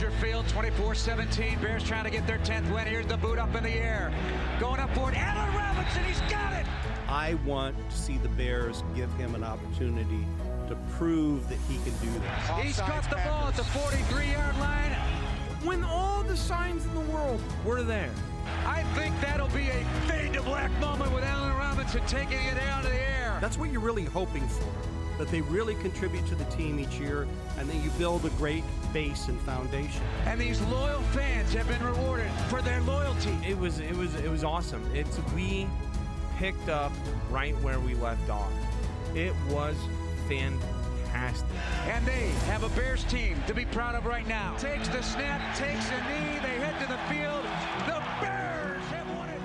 Soldier Field, 24-17. Bears trying to get their 10th win. Here's the boot up in the air. Going up for it. Allen Robinson, he's got it! I want to see the Bears give him an opportunity to prove that he can do this. He's got the ball at the 43-yard line. When all the signs in the world were there. I think that'll be a fade to black moment with Allen Robinson taking it out of the air. That's what you're really hoping for, that they really contribute to the team each year, and then you build a great base and foundation. And these loyal fans have been rewarded for their loyalty. It was awesome. We picked up right where we left off. It was fantastic. And they have a Bears team to be proud of right now. Takes the snap, takes a knee, they head to the field. The Bears have won it.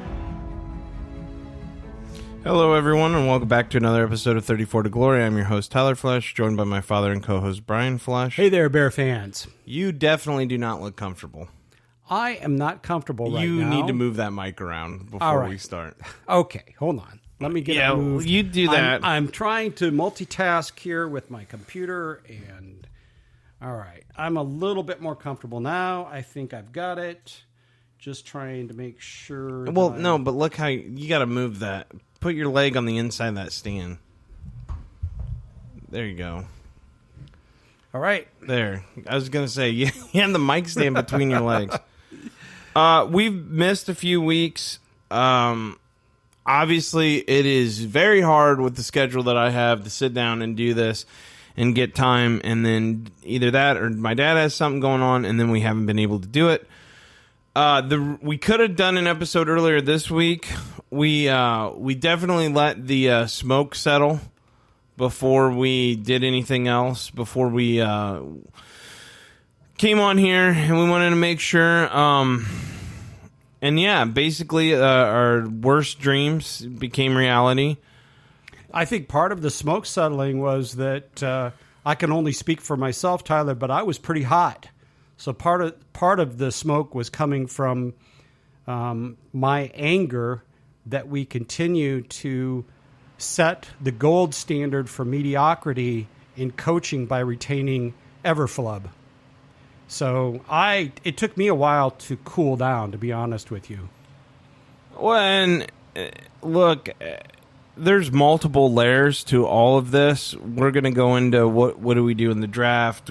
Hello, everyone, and welcome back to another episode of 34 to Glory. I'm your host, Tyler Flesh, joined by my father and co-host, Brian Flesh. Hey there, Bear fans. You definitely do not look comfortable. I am not comfortable right now. You need to move that mic around before we start. Okay, hold on. Let me get it moved. You do that. I'm trying to multitask here with my computer, and all right. I'm a little bit more comfortable now. I think I've got it. Just trying to make sure. Well, no, but look how you got to move that. Put your leg on the inside of that stand. There you go. All right. There. I was going to say, you have the mic stand between your legs. We've missed a few weeks. Obviously, it is very hard with the schedule that I have to sit down and do this and get time, and then either that or my dad has something going on, and then we haven't been able to do it. We could have done an episode earlier this week. We definitely let the smoke settle before we did anything else, before we came on here, and we wanted to make sure... And yeah, basically our worst dreams became reality. I think part of the smoke settling was that I can only speak for myself, Tyler, but I was pretty hot. So part of the smoke was coming from my anger that we continue to set the gold standard for mediocrity in coaching by retaining Everflub. So it took me a while to cool down, to be honest with you. Well, and look, there's multiple layers to all of this. We're going to go into what do we do in the draft.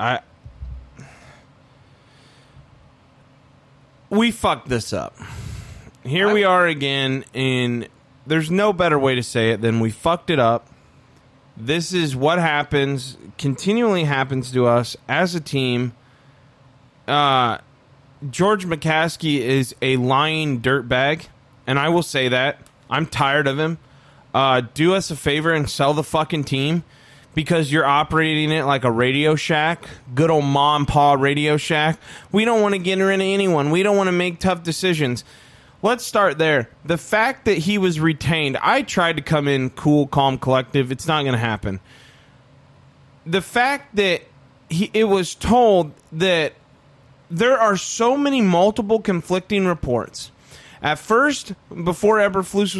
We fucked this up. Here we are again, and there's no better way to say it than we fucked it up. This is what happens, continually happens to us as a team. George McCaskey is a lying dirtbag, and I will say that. I'm tired of him. Do us a favor and sell the fucking team, because you're operating it like a Radio Shack, good old mom and pa Radio Shack. We don't want to get rid of anyone. We don't want to make tough decisions. Let's start there. The fact that he was retained, I tried to come in cool, calm, collective. It's not going to happen. The fact that it was told that there are so many multiple conflicting reports. At first, before Eberflus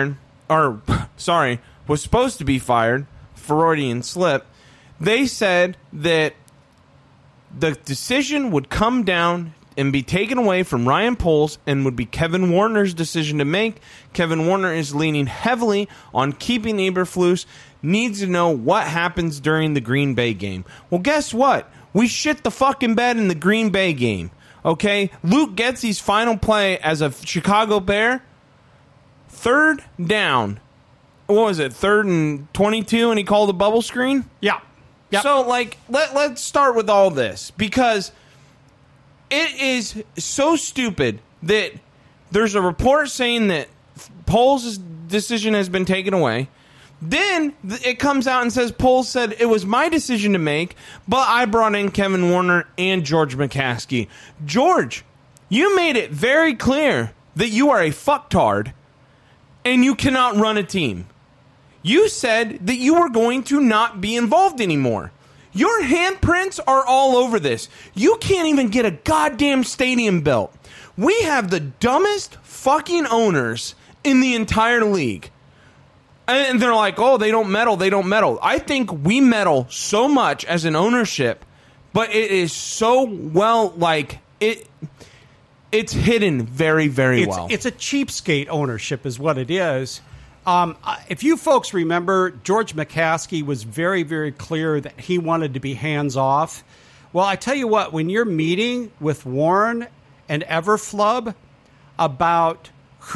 was supposed to be fired, Freudian slip, they said that the decision would come down and be taken away from Ryan Poles and would be Kevin Warner's decision to make. Kevin Warner is leaning heavily on keeping Eberflus, needs to know what happens during the Green Bay game. Well, guess what? We shit the fucking bed in the Green Bay game, okay? Luke Getsy's final play as a Chicago Bear, third down. What was it, 3rd and 22, and he called a bubble screen? Yeah. Yep. So, let's start with all this, because it is so stupid that there's a report saying that Poles' decision has been taken away. Then it comes out and says Poles said it was my decision to make, but I brought in Kevin Warner and George McCaskey. George, you made it very clear that you are a fucktard and you cannot run a team. You said that you were going to not be involved anymore. Your handprints are all over this. You can't even get a goddamn stadium built. We have the dumbest fucking owners in the entire league. And they're like, oh, they don't meddle. I think we meddle so much as an ownership but it is so well, like, it's hidden very, very well. It's a cheapskate ownership is what it is. If you folks remember, George McCaskey was very, very clear that he wanted to be hands-off. Well, I tell you what, when you're meeting with Warren and Everflub about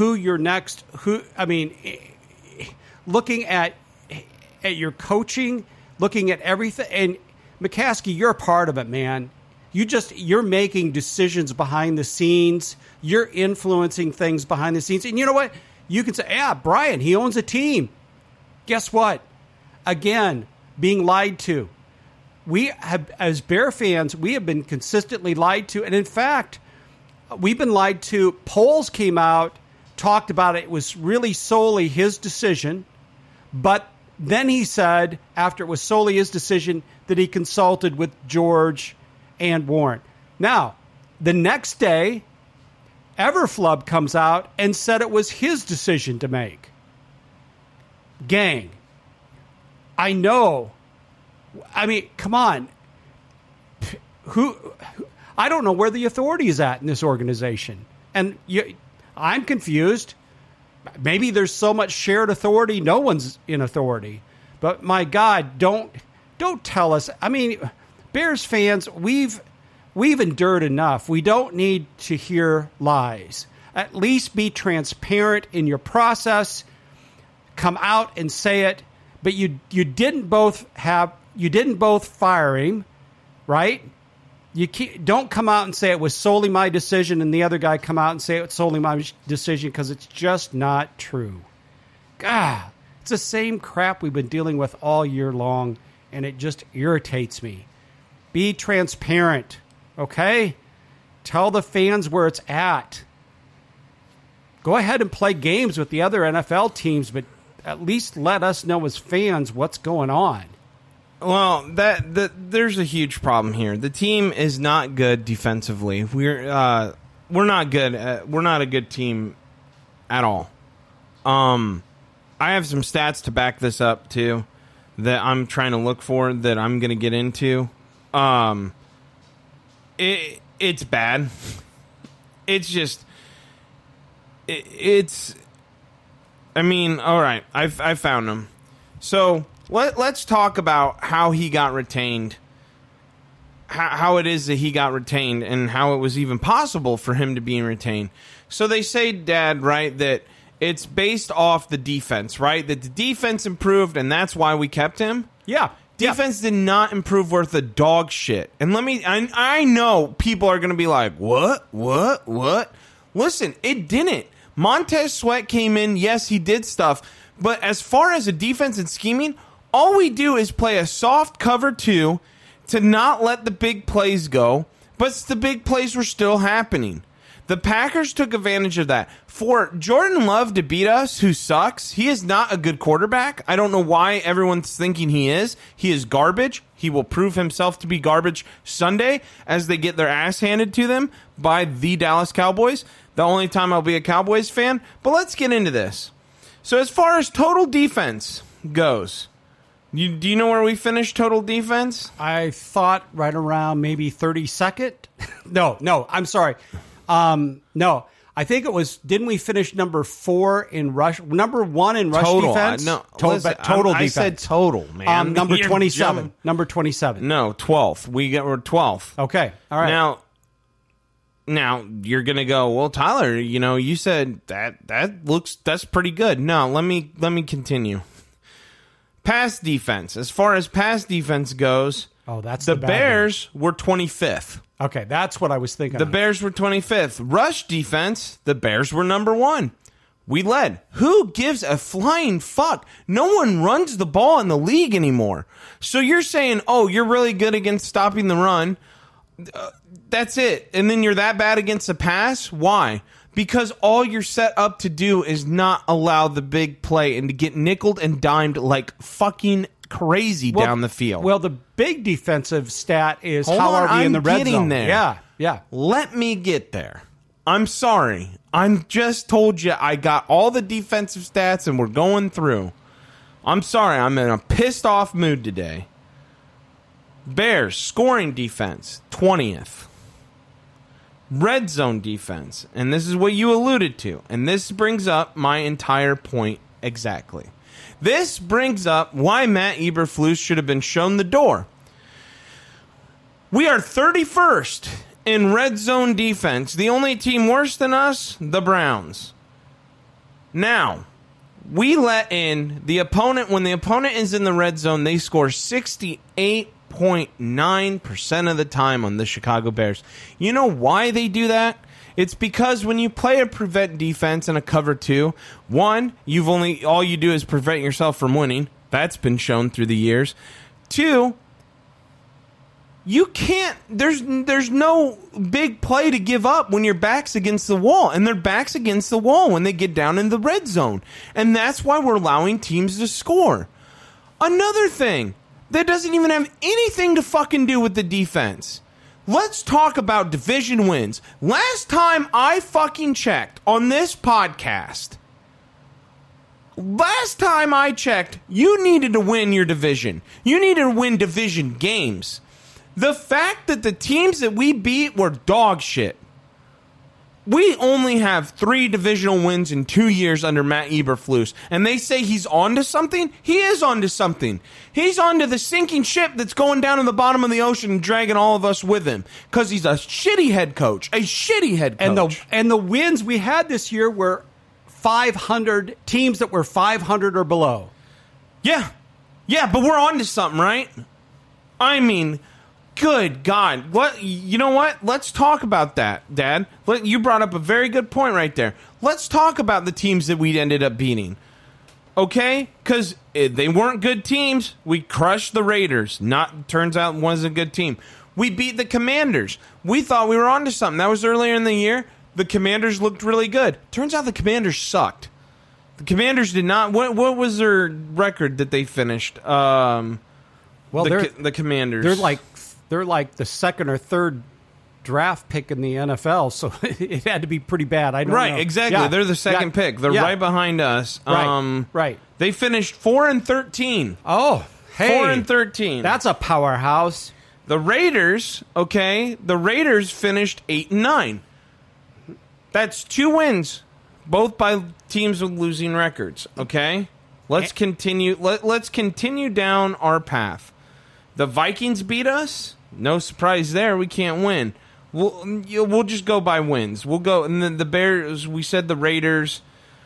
looking at your coaching, looking at everything, and McCaskey, you're a part of it, man. You're making decisions behind the scenes. You're influencing things behind the scenes. And you know what? You can say, yeah, Brian, he owns a team. Guess what? Again, being lied to. We have, as Bear fans, we have been consistently lied to. And in fact, we've been lied to. Polls came out, talked about it. It was really solely his decision. But then he said, after it was solely his decision, that he consulted with George and Warren. Now, the next day, Everflub comes out and said it was his decision to make. Gang, I know. I mean, come on. I don't know where the authority is at in this organization. And I'm confused. Maybe there's so much shared authority, no one's in authority. But my God, don't tell us. I mean, Bears fans, we've endured enough. We don't need to hear lies. At least be transparent in your process. Come out and say it. But you didn't both fire him, right? Don't come out and say it was solely my decision, and the other guy come out and say it's solely my decision, because it's just not true. God, it's the same crap we've been dealing with all year long, and it just irritates me. Be transparent, okay? Tell the fans where it's at. Go ahead and play games with the other NFL teams, but at least let us know as fans what's going on. Well, there's a huge problem here. The team is not good defensively. We're not good. We're not a good team at all. I have some stats to back this up too, that I'm trying to look for, that I'm going to get into. It's bad. It's just it's. I mean, all right. I found them. So let's talk about how he got retained. How it is that he got retained, and how it was even possible for him to be retained. So they say, Dad, right, that it's based off the defense, right? That the defense improved, and that's why we kept him? Yeah. Defense did not improve worth a dog shit. And I know people are going to be like, what? Listen, it didn't. Montez Sweat came in. Yes, he did stuff. But as far as a defense and scheming, all we do is play a soft cover 2 to not let the big plays go. But the big plays were still happening. The Packers took advantage of that. For Jordan Love to beat us, who sucks, he is not a good quarterback. I don't know why everyone's thinking he is. He is garbage. He will prove himself to be garbage Sunday as they get their ass handed to them by the Dallas Cowboys. The only time I'll be a Cowboys fan. But let's get into this. So as far as total defense goes, do you know where we finished total defense? I thought right around maybe 32nd. No, I'm sorry. No, I think it was. Didn't we finish number 4 in rush? Number 1 in rush total, defense. Total defense. I said total, man. Number 27. Number 27. No, 12th. We're 12th. Okay, all right. Now you're gonna go, well, Tyler. You said that's pretty good. No, let me continue. Pass defense. As far as pass defense goes, that's the Bears were 25th. Okay, that's what I was thinking. The Bears were 25th. Rush defense, the Bears were number 1. We led. Who gives a flying fuck? No one runs the ball in the league anymore. So you're saying, you're really good against stopping the run. That's it. And then you're that bad against the pass? Why? Because all you're set up to do is not allow the big play and to get nickeled and dimed like fucking crazy down the field. Well, the big defensive stat is how are we in the red zone? There. Yeah. Let me get there. I'm sorry. I'm just told you I got all the defensive stats and we're going through. I'm sorry. I'm in a pissed off mood today. Bears, scoring defense, 20th. Red zone defense, and this is what you alluded to, and this brings up my entire point exactly. This brings up why Matt Eberflus should have been shown the door. We are 31st in red zone defense. The only team worse than us, the Browns. Now, we let in the opponent. When the opponent is in the red zone, they score 68.9% of the time on the Chicago Bears. You know why they do that? It's because when you play a prevent defense and a cover 2, one, all you do is prevent yourself from winning. That's been shown through the years. 2, you can't, there's no big play to give up when your back's against the wall, and their back's against the wall when they get down in the red zone. And that's why we're allowing teams to score. Another thing that doesn't even have anything to fucking do with the defense. Let's talk about division wins. Last time I fucking checked on this podcast, you needed to win your division. You needed to win division games. The fact that the teams that we beat were dog shit. We only have 3 divisional wins in 2 years under Matt Eberflus, and they say he's onto something? He is onto something. He's onto the sinking ship that's going down in the bottom of the ocean and dragging all of us with him, because he's a shitty head coach. A shitty head coach. And the wins we had this year were 500 teams that were 500 or below. Yeah, but we're onto something, right? I mean, good God. You know what? Let's talk about that, Dad. You brought up a very good point right there. Let's talk about the teams that we ended up beating. Okay? Because they weren't good teams. We crushed the Raiders. Turns out it wasn't a good team. We beat the Commanders. We thought we were onto something. That was earlier in the year. The Commanders looked really good. Turns out the Commanders sucked. The Commanders did not. What was their record that they finished? The Commanders. They're like the second or third draft pick in the NFL, so it had to be pretty bad. I don't know. Right, exactly. Yeah. They're the second pick. They're right behind us. Right. They finished 4-13. Oh, hey. 4-13. That's a powerhouse. The Raiders, finished 8-9. That's 2 wins, both by teams with losing records. Okay, let's continue. Let's continue down our path. The Vikings beat us. No surprise there. We can't win. We'll just go by wins. We'll go, and then the Bears. We said the Raiders.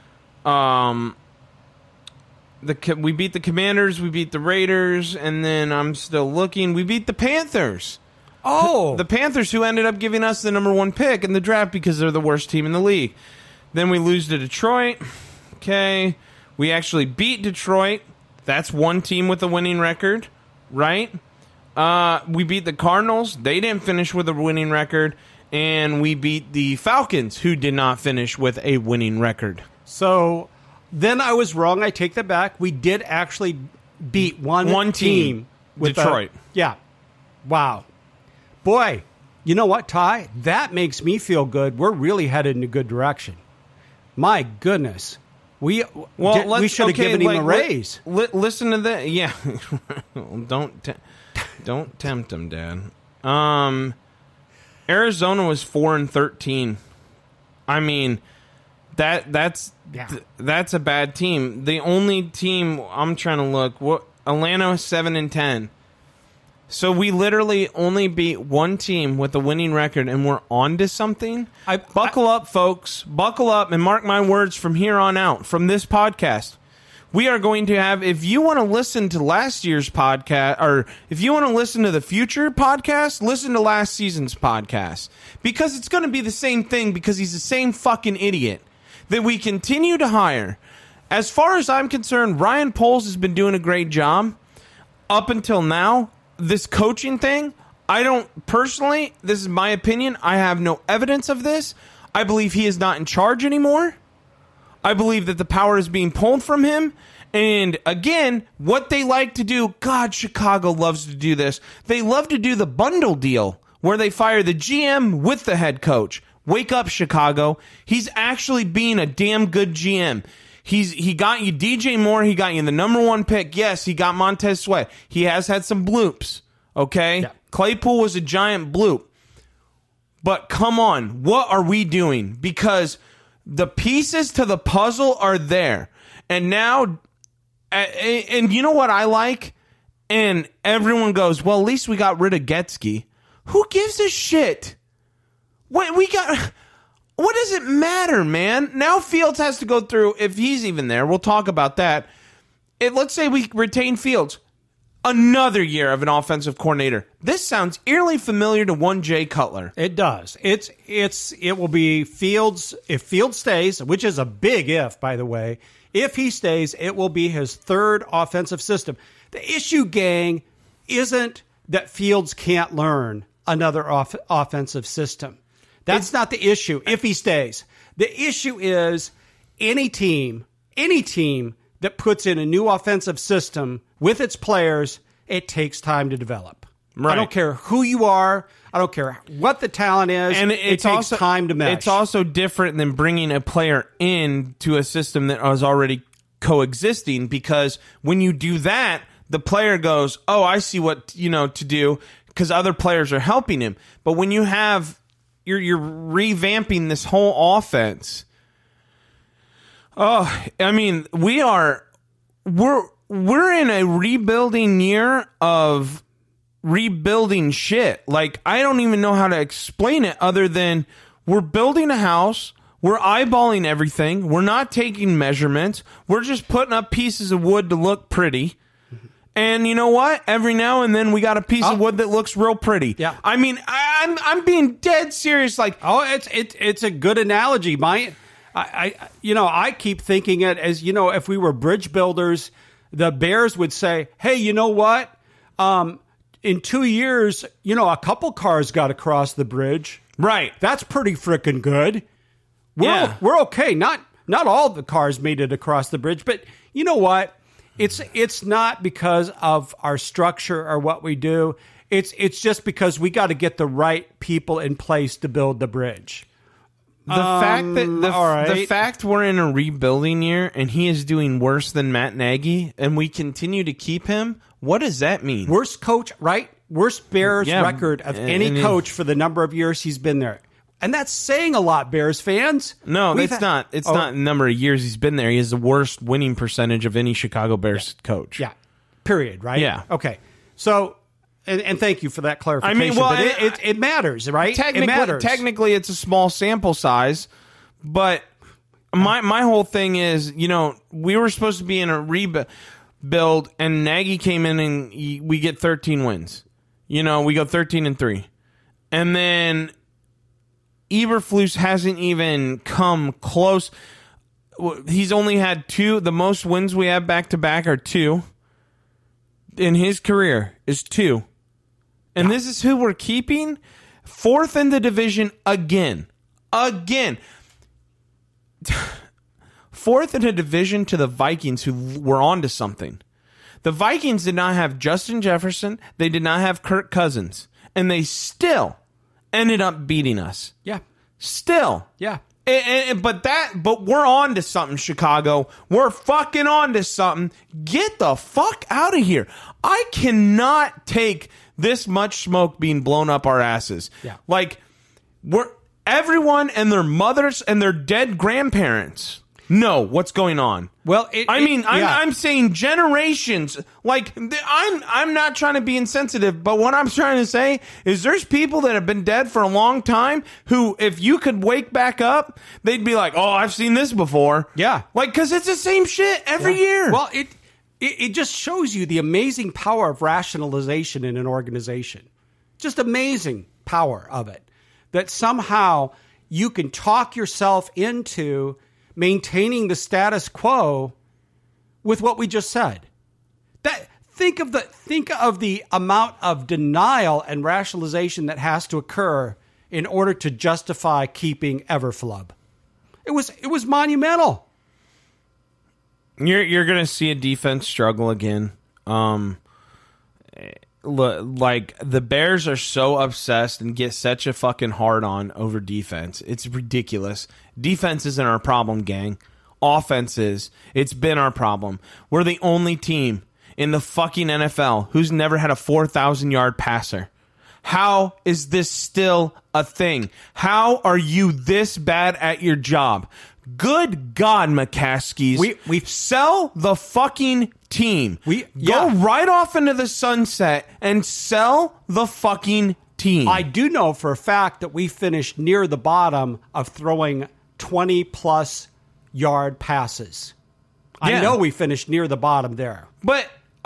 We beat the Commanders. We beat the Raiders, and then I'm still looking. We beat the Panthers. Oh, the Panthers, who ended up giving us the number 1 pick in the draft because they're the worst team in the league. Then we lose to Detroit. Okay, we actually beat Detroit. That's one team with a winning record, right? We beat the Cardinals. They didn't finish with a winning record. And we beat the Falcons, who did not finish with a winning record. So then I was wrong. I take that back. We did actually beat one team with Detroit. Yeah. Wow. Boy, you know what, Ty? That makes me feel good. We're really headed in a good direction. My goodness. We should have given him a raise. Listen to that. Yeah. Don't tempt him, Dad. Arizona was 4-13. I mean, that's a bad team. The only team I'm trying to look, Atlanta was 7-10. So we literally only beat one team with a winning record, and we're on to something. Buckle up, folks. Buckle up, and mark my words from here on out, from this podcast. We are going to have, if you want to listen to last year's podcast, or if you want to listen to the future podcast, listen to last season's podcast. Because it's going to be the same thing, because he's the same fucking idiot that we continue to hire. As far as I'm concerned, Ryan Poles has been doing a great job up until now. This coaching thing, I don't personally, this is my opinion, I have no evidence of this. I believe he is not in charge anymore. I believe that the power is being pulled from him. And again, what they like to do, God, Chicago loves to do this. They love to do the bundle deal where they fire the GM with the head coach. Wake up, Chicago. He's actually being a damn good GM. He got you DJ Moore. He got you the number 1 pick. Yes, he got Montez Sweat. He has had some bloops. Okay? Yeah. Claypool was a giant bloop. But come on, what are we doing? Because the pieces to the puzzle are there. And now, and you know what I like? And everyone goes, well, at least we got rid of Getsky. Who gives a shit? What does it matter, man? Now Fields has to go through, if he's even there, we'll talk about that. Let's say we retain Fields. Another year of an offensive coordinator. This sounds eerily familiar to one Jay Cutler. It does. It will be Fields. If Fields stays, which is a big if, by the way, if he stays, it will be his third offensive system. The issue, gang, isn't that Fields can't learn another offensive system. That's not the issue if he stays. The issue is any team that puts in a new offensive system with its players, it takes time to develop. Right. I don't care who you are. I don't care what the talent is. And it takes time to mesh. It's also different than bringing a player in to a system that was already coexisting, because when you do that, the player goes, oh, I see what to do, because other players are helping him. But when you have you're revamping this whole offense. Oh, I mean, we're in a rebuilding year of rebuilding shit. Like, I don't even know how to explain it other than we're building a house, we're eyeballing everything, we're not taking measurements, we're just putting up pieces of wood to look pretty. And you know what? Every now and then we got a piece of wood that looks real pretty. Yeah. I mean, I'm being dead serious. Like, it's a good analogy. I keep thinking it as, if we were bridge builders, the Bears would say, hey, you know what? In 2 years, a couple cars got across the bridge. Right. That's pretty freaking good. We're okay. Not all the cars made it across the bridge, but you know what? It's not because of our structure or what we do. It's just because we got to get the right people in place to build the bridge. The fact we're in a rebuilding year and he is doing worse than Matt Nagy and we continue to keep him, what does that mean? Worst coach, right? Worst Bears record of any coach for the number of years he's been there. And that's saying a lot, Bears fans. No, it's not. It's not the number of years he's been there. He has the worst winning percentage of any Chicago Bears coach. Yeah. Period, right? Yeah. Okay. So, and thank you for that clarification. I mean, well, but it matters, right? It matters. Technically, it's a small sample size, but my whole thing is, we were supposed to be in a rebuild, and Nagy came in and we get 13 wins. We go 13-3. And then Eberflus hasn't even come close. He's only had 2. The most wins we have back-to-back are 2. In his career is 2. And this is who we're keeping? 4th in the division again. 4th in the division to the Vikings, who were on to something. The Vikings did not have Justin Jefferson. They did not have Kirk Cousins. And they still ended up beating us. Yeah. Still. Yeah. But we're on to something, Chicago. We're fucking on to something. Get the fuck out of here. I cannot take this much smoke being blown up our asses. Yeah. Like, everyone and their mothers and their dead grandparents know what's going on. Well, I'm saying generations. Like, I'm not trying to be insensitive, but what I'm trying to say is there's people that have been dead for a long time who, if you could wake back up, they'd be like, oh, I've seen this before. Yeah. Like, because it's the same shit every year. Well, it just shows you the amazing power of rationalization in an organization. Just amazing power of it. That somehow you can talk yourself into maintaining the status quo with what we just said. Think of the amount of denial and rationalization that has to occur in order to justify keeping Everflub. It was monumental. You're going to see a defense struggle again. Like, the Bears are so obsessed and get such a fucking hard on over defense. It's ridiculous. Defense isn't our problem, gang. Offense is. It's been our problem. We're the only team in the fucking NFL who's never had a 4,000-yard passer. How is this still a thing? How are you this bad at your job? Good God, McCaskies. We sell the fucking team. Go right off into the sunset and sell the fucking team. I do know for a fact that we finished near the bottom of throwing 20-plus yard passes. Yeah. I know we finished near the bottom there. But,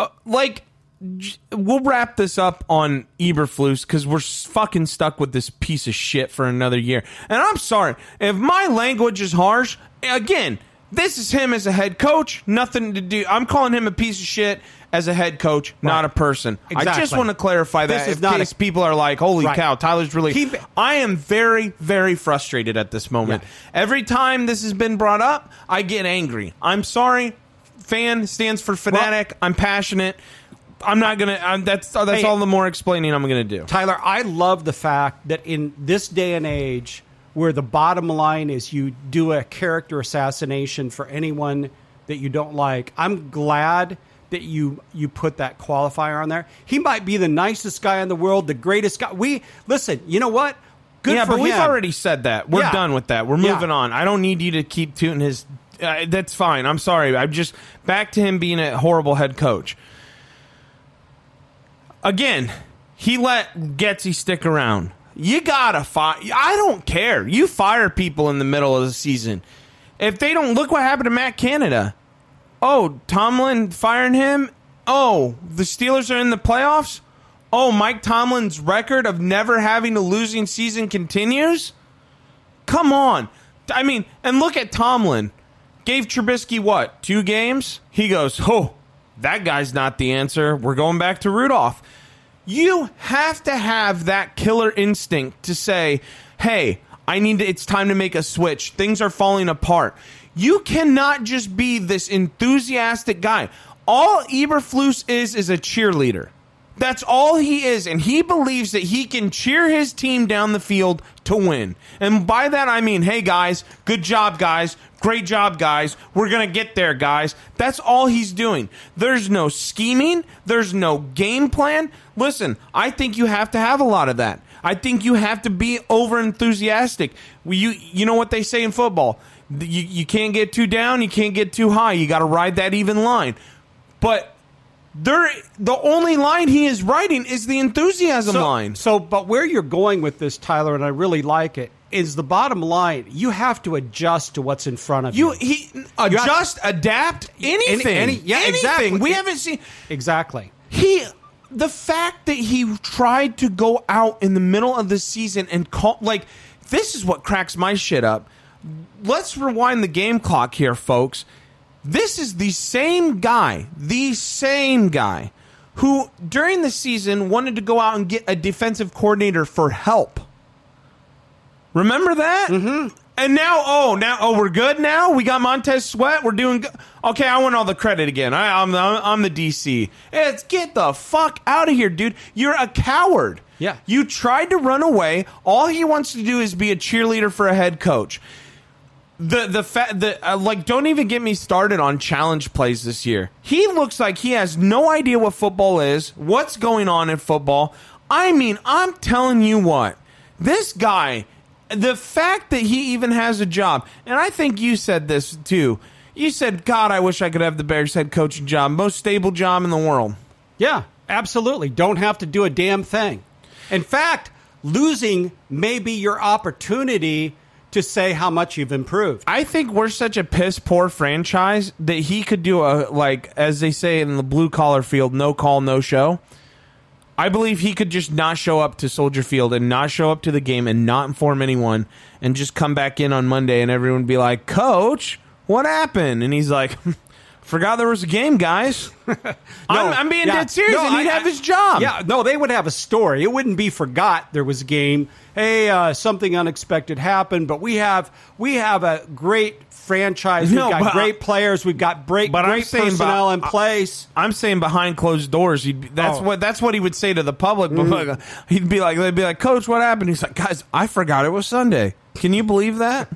we'll wrap this up on Eberflus because we're fucking stuck with this piece of shit for another year. And I'm sorry, if my language is harsh, again, this is him as a head coach, nothing to do. I'm calling him a piece of shit as a head coach, not a person. Exactly. I just want to clarify that This is in not case people are like, holy cow, Tyler's really... I am very, very frustrated at this moment. Yeah. Every time this has been brought up, I get angry. I'm sorry. Fan stands for fanatic. I'm passionate. I'm not gonna. That's all the more explaining I'm gonna do. Tyler, I love the fact that in this day and age, where the bottom line is you do a character assassination for anyone that you don't like, I'm glad that you put that qualifier on there. He might be the nicest guy in the world, the greatest guy. Listen. You know what? Good for but him. we've already said that. We're done with that. We're moving on. I don't need you to keep tooting his. That's fine. I'm sorry. I'm just back to him being a horrible head coach. Again, he let Getsy stick around. You gotta fire. I don't care. You fire people in the middle of the season. If they don't, look what happened to Matt Canada. Oh, Tomlin firing him? Oh, the Steelers are in the playoffs? Oh, Mike Tomlin's record of never having a losing season continues? Come on. I mean, and look at Tomlin. Gave Trubisky what? 2 games? He goes, oh, that guy's not the answer. We're going back to Rudolph. You have to have that killer instinct to say, hey, it's time to make a switch. Things are falling apart. You cannot just be this enthusiastic guy. All Eberflus is a cheerleader. That's all he is, and he believes that he can cheer his team down the field to win. And by that I mean, hey guys, good job guys, great job guys, we're going to get there guys. That's all he's doing. There's no scheming, there's no game plan. Listen, I think you have to have a lot of that. I think you have to be over-enthusiastic. You know what they say in football. You can't get too down, you can't get too high. You got to ride that even line. But the only line he is writing is the enthusiasm line. But where you're going with this, Tyler, and I really like it, is the bottom line. You have to adjust to what's in front of you. Adapt, anything. Anything. Exactly. We haven't seen... Exactly. The fact that he tried to go out in the middle of the season and call... this is what cracks my shit up. Let's rewind the game clock here, folks. This is the same guy who, during the season, wanted to go out and get a defensive coordinator for help. Remember that? Mm-hmm. And now, we're good now? We got Montez Sweat? We're doing good? Okay, I want all the credit again. I'm the DC. Get the fuck out of here, dude. You're a coward. Yeah. You tried to run away. All he wants to do is be a cheerleader for a head coach. Don't even get me started on challenge plays this year. He looks like he has no idea what football is, what's going on in football. I mean, I'm telling you what, this guy, the fact that he even has a job, and I think you said this too. You said, God, I wish I could have the Bears head coaching job, most stable job in the world. Yeah, absolutely. Don't have to do a damn thing. In fact, losing may be your opportunity to say how much you've improved. I think we're such a piss poor franchise that he could do as they say in the blue collar field, no call, no show. I believe he could just not show up to Soldier Field and not show up to the game and not inform anyone and just come back in on Monday and everyone would be like, Coach, what happened? And he's like, forgot there was a game, guys. I'm being dead serious, and he'd have his job. Yeah, no, they would have a story. It wouldn't be forgot there was a game. Hey, something unexpected happened, but we have a great franchise. We've got great players. We've got great personnel in place. I'm saying behind closed doors. That's what he would say to the public. But they'd be like, Coach, what happened? He's like, guys, I forgot it was Sunday. Can you believe that?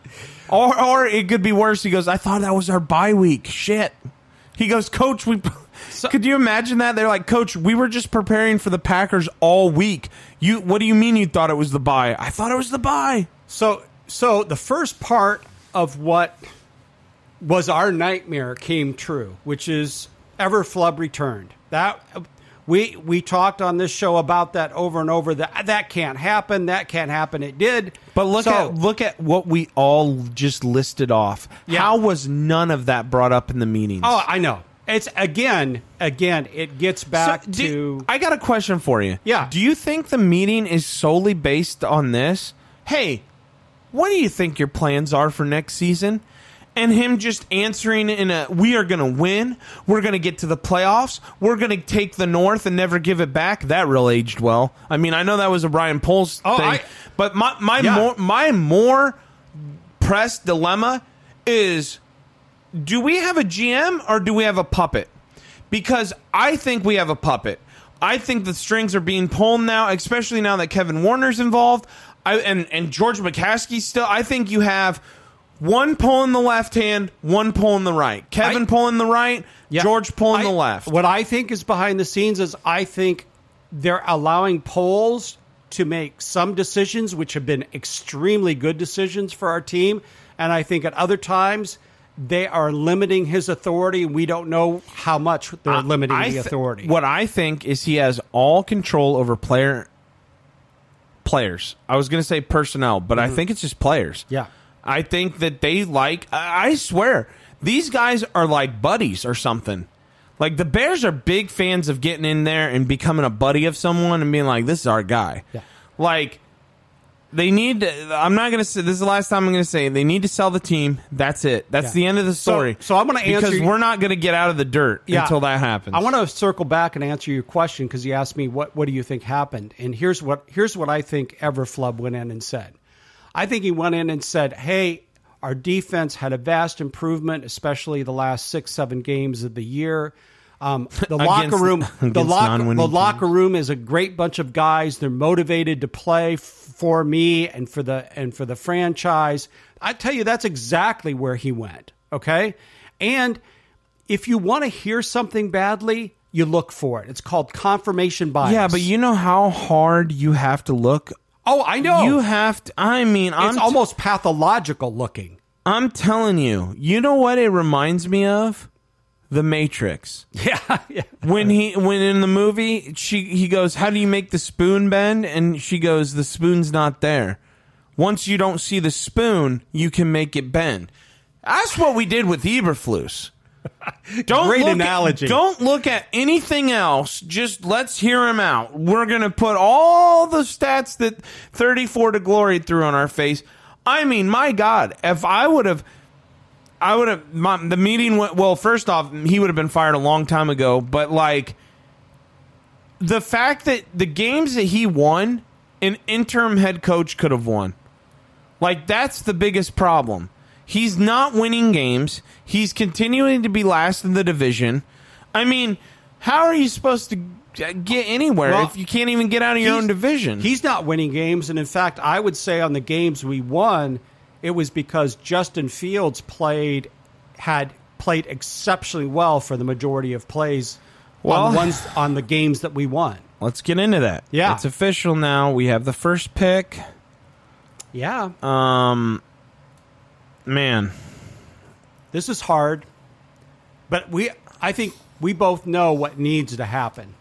Or it could be worse. He goes, I thought that was our bye week. Shit. He goes, Coach, Could you imagine that? They're like, Coach, we were just preparing for the Packers all week. What do you mean you thought it was the bye? I thought it was the bye. So the first part of what was our nightmare came true, which is Everflub returned. That we talked on this show about that over and over. That can't happen. That can't happen. It did. But look at what we all just listed off. Yeah. How was none of that brought up in the meetings? Oh, I know. It's again. It gets back to. I got a question for you. Yeah. Do you think the meeting is solely based on this? Hey, what do you think your plans are for next season? And him just answering we are going to win. We're going to get to the playoffs. We're going to take the North and never give it back. That really aged well. I mean, I know that was a Brian Poles thing. But my more pressed dilemma is, do we have a GM or do we have a puppet? Because I think we have a puppet. I think the strings are being pulled now, especially now that Kevin Warner's involved. And George McCaskey still. I think you have one pulling the left hand, one pulling the right. Kevin pulling the right, George pulling the left. What I think is behind the scenes is I think they're allowing Poles to make some decisions which have been extremely good decisions for our team. And I think at other times they are limiting his authority. We don't know how much they're limiting the authority. What I think is he has all control over players. I was going to say personnel, but I think it's just players. Yeah. I think that they I swear, these guys are like buddies or something. Like, the Bears are big fans of getting in there and becoming a buddy of someone and being like, this is our guy. Yeah. Like, they need to, I'm not going to say, this is the last time I'm going to say, they need to sell the team. That's it. That's the end of the story. So I'm going to answer. Because we're not going to get out of the dirt until that happens. I want to circle back and answer your question because you asked me, what do you think happened? And here's what I think Everflub went in and said. I think he went in and said, hey, our defense had a vast improvement, especially the last 6-7 games of the year. The locker room is a great bunch of guys. They're motivated to play for me and for the franchise. I tell you, that's exactly where he went. Okay. And if you want to hear something badly, you look for it. It's called confirmation bias. Yeah, but you know how hard you have to look. Oh, I know. You have to. I mean, it's almost pathological looking. I'm telling you. You know what it reminds me of? The Matrix. Yeah. When in the movie, he goes, "How do you make the spoon bend?" And she goes, "The spoon's not there. Once you don't see the spoon, you can make it bend." That's what we did with Eberflus. Great analogy. Don't look at anything else. Just let's hear him out. We're going to put all the stats that 34 to Glory threw on our face. I mean, my God, if I would have, the meeting went, well, first off, he would have been fired a long time ago. But, like, the fact that the games that he won, an interim head coach could have won. Like, that's the biggest problem. He's not winning games. He's continuing to be last in the division. I mean, how are you supposed to get anywhere if you can't even get out of your own division? He's not winning games. And, in fact, I would say on the games we won, it was because Justin Fields had played exceptionally well for the majority of plays on the games that we won. Let's get into that. Yeah. It's official now. We have the first pick. Yeah. Man, this is hard, but I think we both know what needs to happen.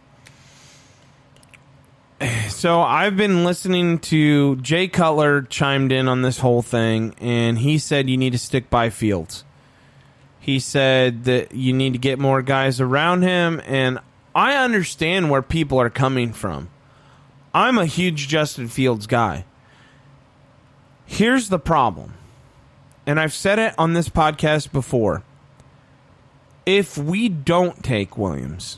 So I've been listening to Jay Cutler chimed in on this whole thing, and he said you need to stick by Fields. He said that you need to get more guys around him, and I understand where people are coming from. I'm a huge Justin Fields guy. Here's the problem. And I've said it on this podcast before. If we don't take Williams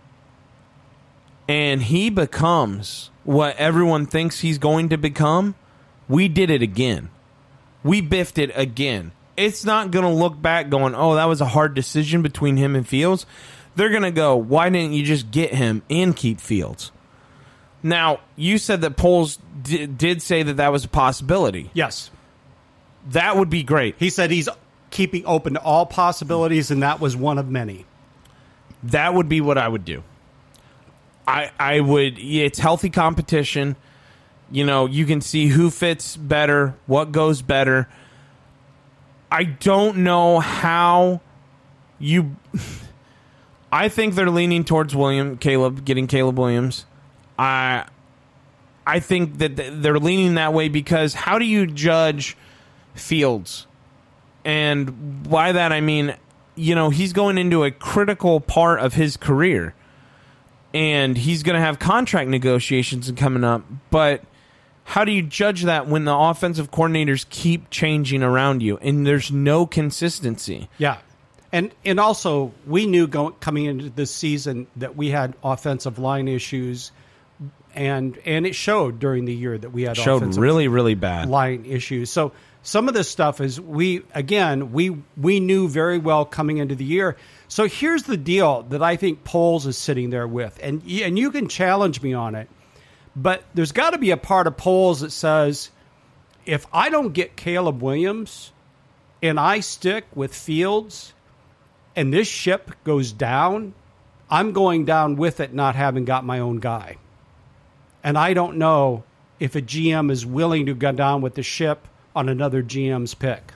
and he becomes what everyone thinks he's going to become, we did it again. We biffed it again. It's not going to look back going, oh, that was a hard decision between him and Fields. They're going to go, why didn't you just get him and keep Fields? Now, you said that Poles did say that was a possibility. Yes. That would be great. He said he's keeping open to all possibilities, and that was one of many. That would be what I would do. I would. It's healthy competition. You know, you can see who fits better, what goes better. I don't know how you. I think they're leaning towards getting Caleb Williams. I think that they're leaning that way because how do you judge Fields? And by that I mean, you know, he's going into a critical part of his career. And he's going to have contract negotiations coming up. But how do you judge that when the offensive coordinators keep changing around you and there's no consistency? Yeah. And also, we knew coming into this season that we had offensive line issues, and it showed during the year that we had offensive really, really bad line issues. So some of this stuff is we knew very well coming into the year. So here's the deal that I think Poles is sitting there with, and you can challenge me on it, but there's got to be a part of Poles that says, if I don't get Caleb Williams and I stick with Fields and this ship goes down, I'm going down with it not having got my own guy. And I don't know if a GM is willing to go down with the ship on another GM's pick.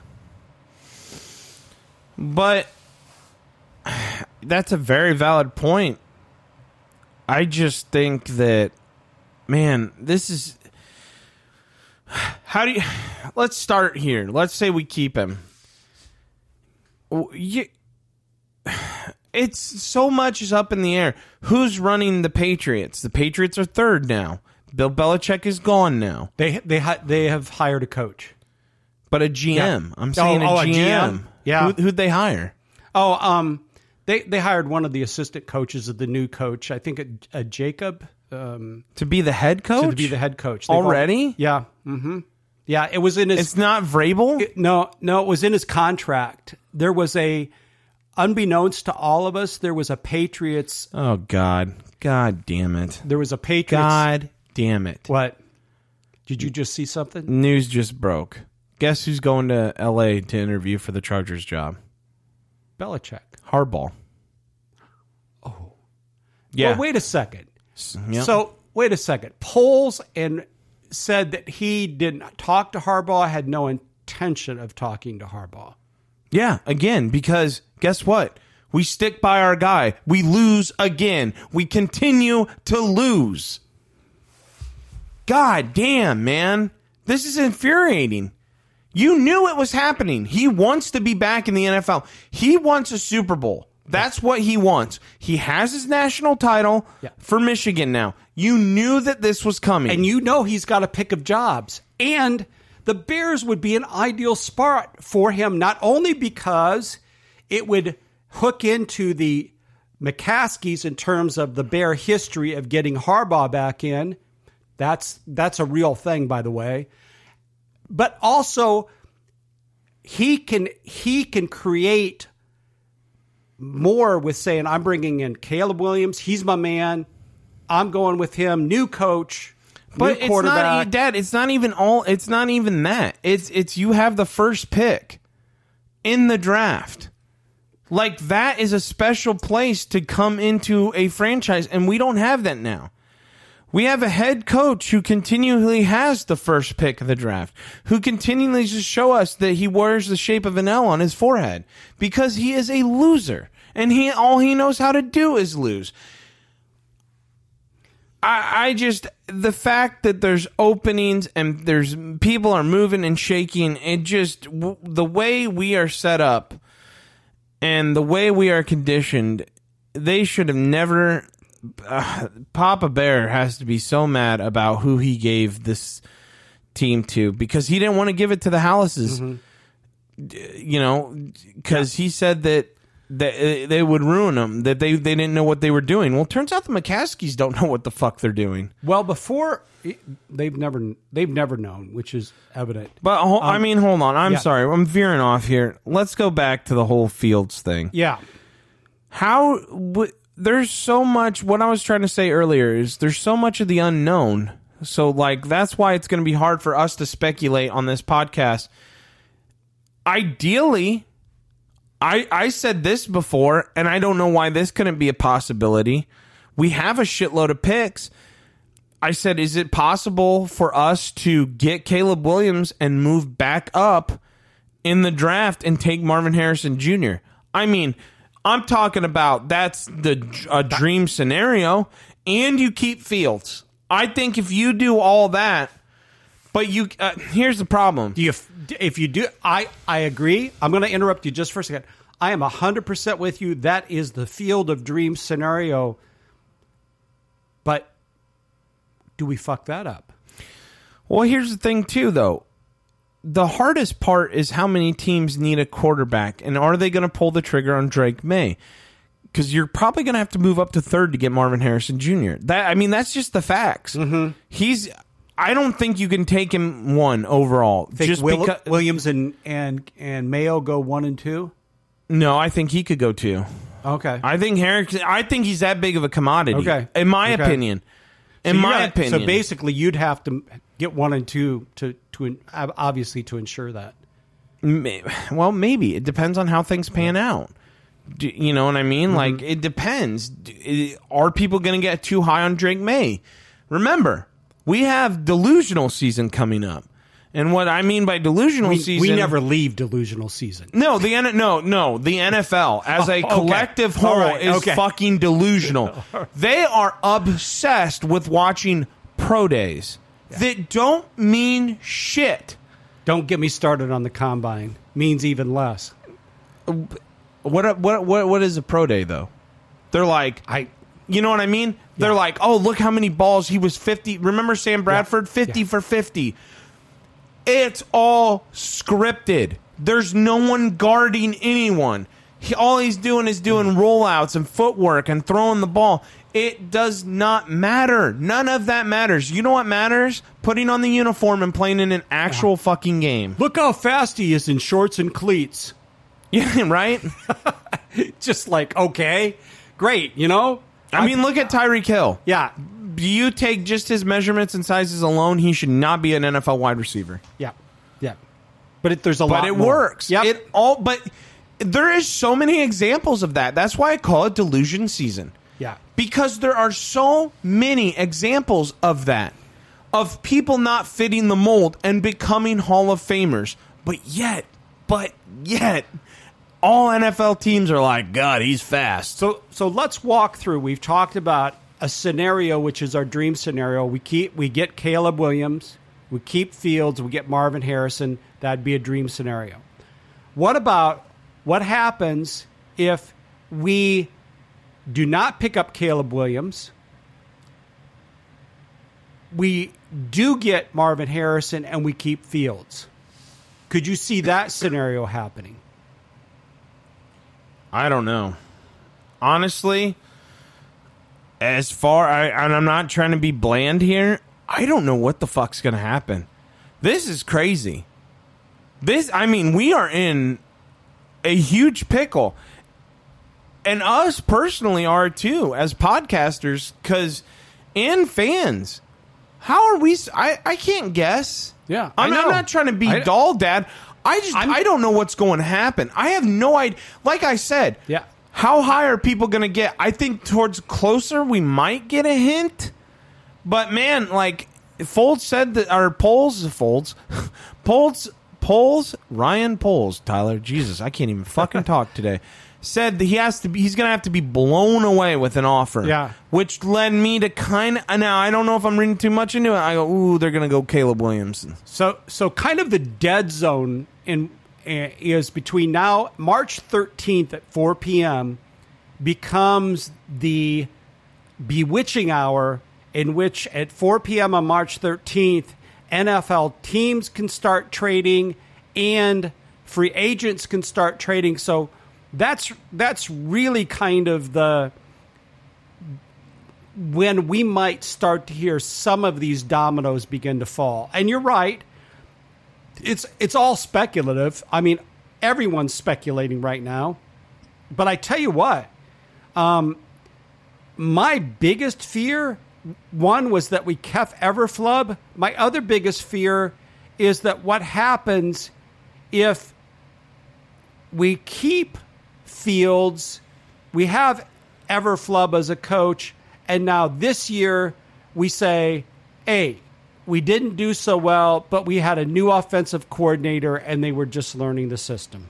But that's a very valid point. I just think that, man, this is... Let's start here. Let's say we keep him. It's so much is up in the air. Who's running the Patriots? The Patriots are third now. Bill Belichick is gone now. They have hired a coach. But a GM. Yeah. I'm saying a GM. Yeah. Who'd they hire? They hired one of the assistant coaches of the new coach. I think a Jacob. To be the head coach? To be the head coach. Already? Yeah. Mm-hmm. Yeah, it was in his... It's not Vrabel? No, it was in his contract. There was unbeknownst to all of us, there was a Patriots... Oh, God. God damn it. There was a Patriots... God damn it. What? Did you just see something? News just broke. Guess who's going to L.A. to interview for the Chargers job? Belichick. Harbaugh. Oh. Yeah. Well, wait a second. Yep. So, wait a second. Poles said that he didn't talk to Harbaugh, had no intention of talking to Harbaugh. Yeah, again, because guess what? We stick by our guy. We lose again. We continue to lose. God damn, man. This is infuriating. You knew it was happening. He wants to be back in the NFL. He wants a Super Bowl. That's what he wants. He has his national title for Michigan now. You knew that this was coming. And you know he's got a pick of jobs. And the Bears would be an ideal spot for him, not only because it would hook into the McCaskies in terms of the Bear history of getting Harbaugh back in. That's a real thing, by the way. But also, he can create more with saying, I'm bringing in Caleb Williams. He's my man. I'm going with him. New coach, but new quarterback. It's not, Dad. It's not even that. It's you have the first pick in the draft. Like, that is a special place to come into a franchise, and we don't have that now. We have a head coach who continually has the first pick of the draft, who continually just show us that he wears the shape of an L on his forehead because he is a loser, and all he knows how to do is lose. The fact that there's openings and there's people are moving and shaking, the way we are set up and the way we are conditioned, they should have never... Papa Bear has to be so mad about who he gave this team to because he didn't want to give it to the Hallises, because he said that they would ruin them, that they didn't know what they were doing. Well, it turns out the McCaskies don't know what the fuck they're doing. Well, before they've never known, which is evident. But hold on. I'm sorry, I'm veering off here. Let's go back to the whole Fields thing. Yeah, there's so much. What I was trying to say earlier is there's so much of the unknown. So, that's why it's going to be hard for us to speculate on this podcast. Ideally, I said this before, and I don't know why this couldn't be a possibility. We have a shitload of picks. I said, is it possible for us to get Caleb Williams and move back up in the draft and take Marvin Harrison Jr.? I mean, I'm talking about that's a dream scenario, and you keep Fields. I think if you do all that, but you here's the problem. If you do, I agree. I'm going to interrupt you just for a second. I am 100% with you. That is the field of dreams scenario. But do we fuck that up? Well, here's the thing, too, though. The hardest part is how many teams need a quarterback, and are they going to pull the trigger on Drake May? Because you're probably going to have to move up to third to get Marvin Harrison Jr. That's just the facts. Mm-hmm. I don't think you can take him one overall. Just because Williams and Mayo go 1 and 2. No, I think he could go 2. Okay. I think he's that big of a commodity. Okay. In my opinion. So basically, you'd have to get 1 and 2 to obviously to ensure that. Well, maybe it depends on how things pan out. You know what I mean? Mm-hmm. Like, it depends. Are people going to get too high on Drake May? Remember, we have delusional season coming up. And what I mean by delusional season... We never leave delusional season. No, the NFL as a collective whole is fucking delusional. They are obsessed with watching pro days that don't mean shit. Don't get me started on the combine. Means even less. What is a pro day, though? They're like... You know what I mean? Yeah. They're like, oh, look how many balls he was 50. Remember Sam Bradford? 50 for 50. It's all scripted. There's no one guarding anyone. All he's doing is doing rollouts and footwork and throwing the ball. It does not matter. None of that matters. You know what matters? Putting on the uniform and playing in an actual fucking game. Look how fast he is in shorts and cleats. Yeah, right? Just like, okay, great, you know? I mean, look at Tyreek Hill. Yeah. You take just his measurements and sizes alone, he should not be an NFL wide receiver. Yeah. But there's a lot more. But it works. Yep. But there is so many examples of that. That's why I call it delusion season. Yeah. Because there are so many examples of that. Of people not fitting the mold and becoming Hall of Famers. But yet, all NFL teams are like, God, he's fast. So let's walk through. We've talked about a scenario, which is our dream scenario. We get Caleb Williams, we keep Fields, we get Marvin Harrison. That'd be a dream scenario. What happens if we do not pick up Caleb Williams? We do get Marvin Harrison and we keep Fields. Could you see that scenario happening? I don't know. Honestly, and I'm not trying to be bland here, I don't know what the fuck's going to happen. This is crazy. We are in a huge pickle. And us personally are too, as podcasters, and fans. How are we? I can't guess. Yeah, I'm not trying to be dull, Dad. I don't know what's going to happen. I have no idea. Like I said, how high are people going to get? I think towards closer, we might get a hint. But man, like Folds said that, or Ryan Poles, Tyler, Jesus, I can't even fucking talk today. Said that he's going to have to be blown away with an offer. Yeah. Which led me to now I don't know if I'm reading too much into it. I go, ooh, they're going to go Caleb Williams. So kind of the dead zone is between now, March 13th at 4 p.m. becomes the bewitching hour in which at 4 p.m. on March 13th, NFL teams can start trading and free agents can start trading. So that's really kind of when we might start to hear some of these dominoes begin to fall. And you're right. It's all speculative. I mean, everyone's speculating right now. But I tell you what, my biggest fear, one, was that we kept Everflub. My other biggest fear is that what happens if we keep Fields, we have Everflub as a coach, and now this year we say, hey, we didn't do so well, but we had a new offensive coordinator, and they were just learning the system.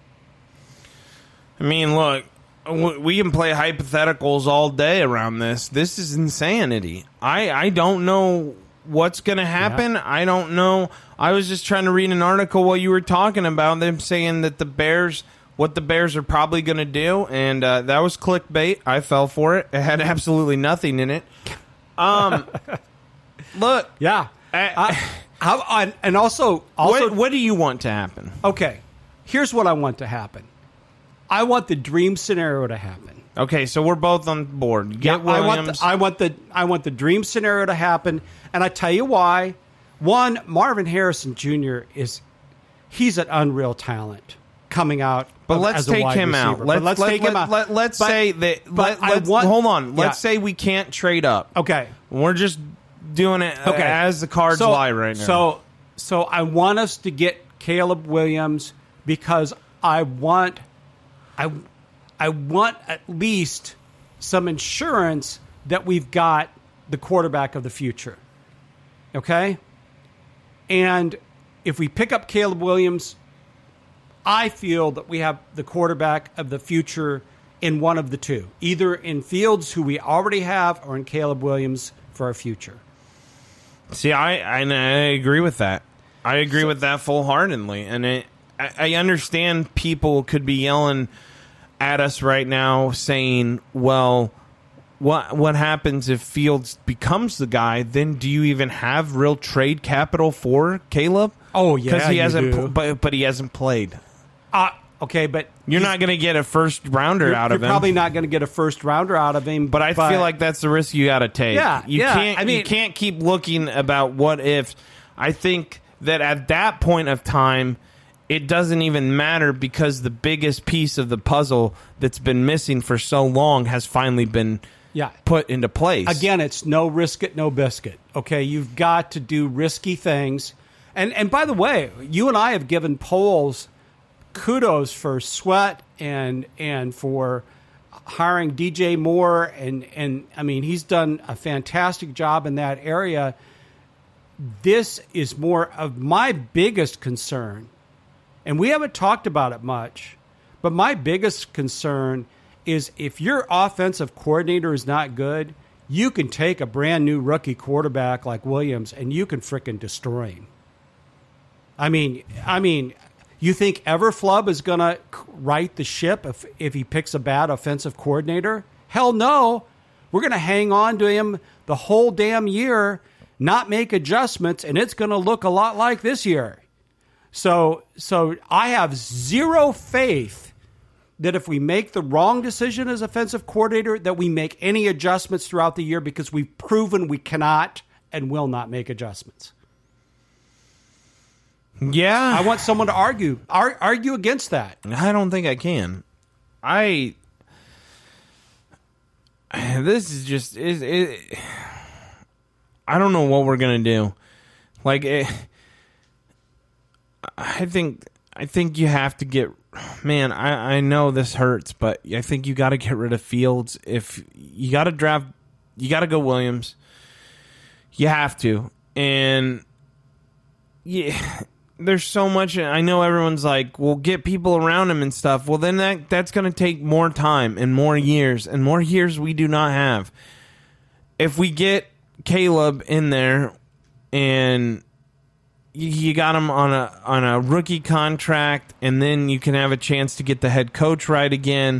I mean, look, we can play hypotheticals all day around this. This is insanity. I don't know what's going to happen. Yeah. I don't know. I was just trying to read an article while you were talking about them saying that what the Bears are probably going to do, and that was clickbait. I fell for it. It had absolutely nothing in it. Look. Yeah. And also what do you want to happen? Okay. Here's what I want to happen. I want the dream scenario to happen. Okay, so we're both on board. Get Williams. I want the dream scenario to happen, and I tell you why. One, Marvin Harrison Jr. he's an unreal talent coming out. But let's take him out. Let's take him out. Let's say that. Hold on. Let's say we can't trade up. Okay, we're just doing it as the cards lie right now. So I want us to get Caleb Williams because I want at least some insurance that we've got the quarterback of the future. Okay? And if we pick up Caleb Williams, I feel that we have the quarterback of the future in one of the two, either in Fields, who we already have, or in Caleb Williams for our future. See, I agree with that. I agree with that full-heartedly. And I understand people could be yelling at us right now saying, well, what happens if Fields becomes the guy? Then do you even have real trade capital for Caleb? Oh, yeah, because he hasn't, but he hasn't played. Okay, but you're not going to get a first rounder out of him. You're probably not going to get a first rounder out of him. But I feel like that's the risk you got to take. Yeah, you can't keep looking about what if. I think that at that point of time, it doesn't even matter because the biggest piece of the puzzle that's been missing for so long has finally been put into place. Again, it's no risk it, no biscuit. Okay, you've got to do risky things. And by the way, you and I have given Poles kudos for Sweat and for hiring DJ Moore. And I mean, he's done a fantastic job in that area. This is more of my biggest concern. And we haven't talked about it much, but my biggest concern is if your offensive coordinator is not good, you can take a brand new rookie quarterback like Williams and you can frickin' destroy him. I mean, you think Everflub is going to right the ship if he picks a bad offensive coordinator? Hell no. We're going to hang on to him the whole damn year, not make adjustments, and it's going to look a lot like this year. So I have zero faith that if we make the wrong decision as offensive coordinator, that we make any adjustments throughout the year because we've proven we cannot and will not make adjustments. Yeah. I want someone to argue against that. I don't think I can. This is just... I don't know what we're going to do. Like, I think you have to get... Man, I know this hurts, but I think you got to get rid of Fields. If you got to draft... You got to go Williams. You have to. And... Yeah... There's so much. I know everyone's like, "Well, get people around him and stuff." Well, then that's going to take more time and more years we do not have. If we get Caleb in there and you got him on a rookie contract, and then you can have a chance to get the head coach right again.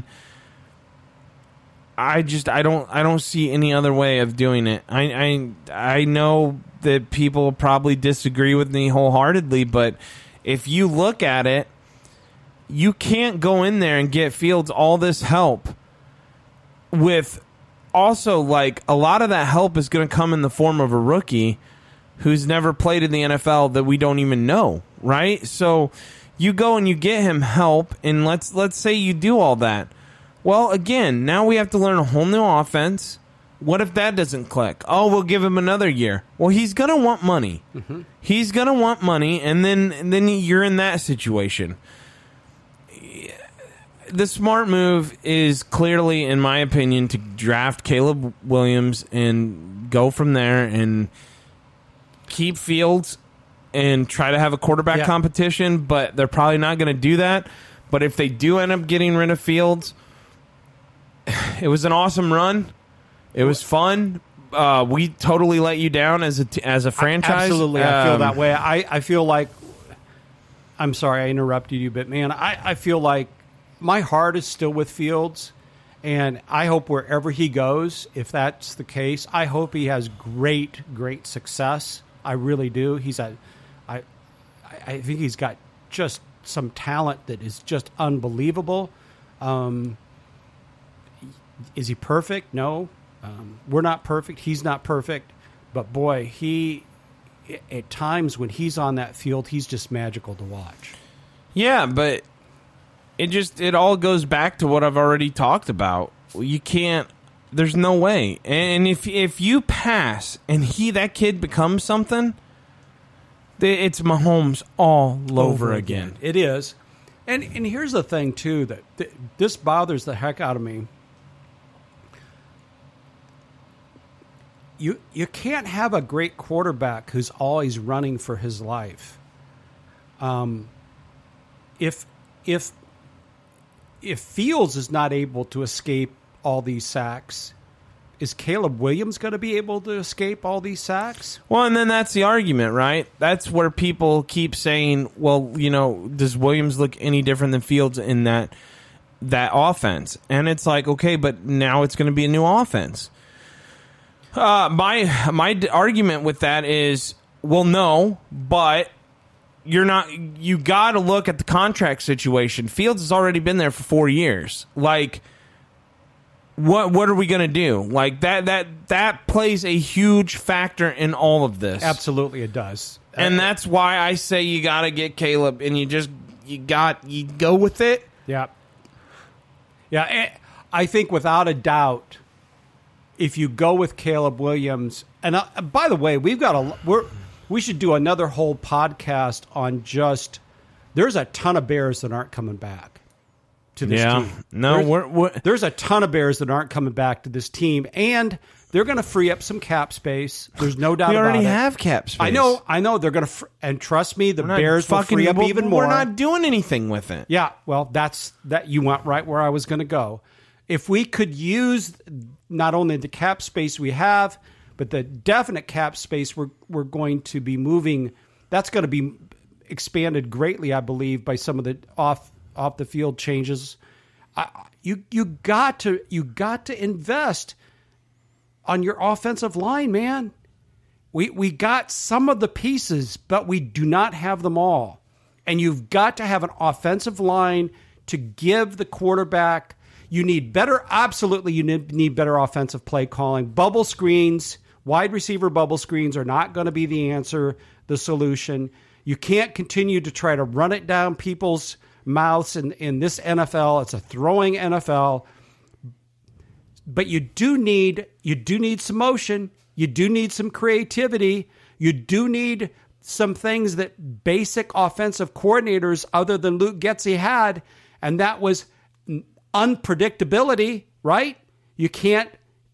I don't see any other way of doing it. I know that people probably disagree with me wholeheartedly, but if you look at it, you can't go in there and get Fields all this help with also, like, a lot of that help is going to come in the form of a rookie who's never played in the NFL that we don't even know, right? So you go and you get him help, and let's say you do all that. Well, again, now we have to learn a whole new offense. What if that doesn't click? Oh, we'll give him another year. Well, he's going to want money. Mm-hmm. He's going to want money, and then you're in that situation. the smart move is clearly, in my opinion, to draft Caleb Williams and go from there and keep Fields and try to have a quarterback competition, but they're probably not going to do that. But if they do end up getting rid of Fields, it was an awesome run. It was fun. We totally let you down as a franchise. Absolutely, I feel that way. I feel like, I'm sorry I interrupted you, but man, I feel like my heart is still with Fields, and I hope wherever he goes, if that's the case, I hope he has great success. I really do. I think he's got just some talent that is just unbelievable. Is he perfect? No. We're not perfect. He's not perfect. But boy, at times when he's on that field, he's just magical to watch. Yeah, but it all goes back to what I've already talked about. You can't. There's no way. And if you pass and that kid becomes something, it's Mahomes all over again. It is. And here's the thing too, that this bothers the heck out of me. You can't have a great quarterback who's always running for his life. If Fields is not able to escape all these sacks, is Caleb Williams going to be able to escape all these sacks? Well, and then that's the argument, right? That's where people keep saying, well, does Williams look any different than Fields in that offense? And it's like, okay, but now it's going to be a new offense. My argument with that is, well, no, but you got to look at the contract situation. Fields has already been there for 4 years. Like, what are we going to do? Like, that plays a huge factor in all of this. Absolutely, it does. And that's why I say you got to get Caleb, and you go with it. Yeah. Yeah, I think without a doubt, if you go with Caleb Williams, and by the way, we should do another whole podcast on just, there's a ton of Bears that aren't coming back to this team. No, there's a ton of Bears that aren't coming back to this team, and they're going to free up some cap space. There's no doubt about it. We already have cap space. I know. They're going to, and trust me, the Bears will free up even more. We're not doing anything with it. Yeah, well, you went right where I was going to go. If we could use not only the cap space we have, but the definite cap space we're going to be moving, that's going to be expanded greatly, I believe, by some of the off the field changes. You got to invest on your offensive line, man. We got some of the pieces, but we do not have them all. And you've got to have an offensive line to give the quarterback. You need better, absolutely, you need better offensive play calling. Bubble screens, wide receiver bubble screens are not going to be the answer, the solution. You can't continue to try to run it down people's mouths in this NFL. It's a throwing NFL. But you do need some motion. You do need some creativity. You do need some things that basic offensive coordinators other than Luke Getsy had, and that was unpredictability, right? You can't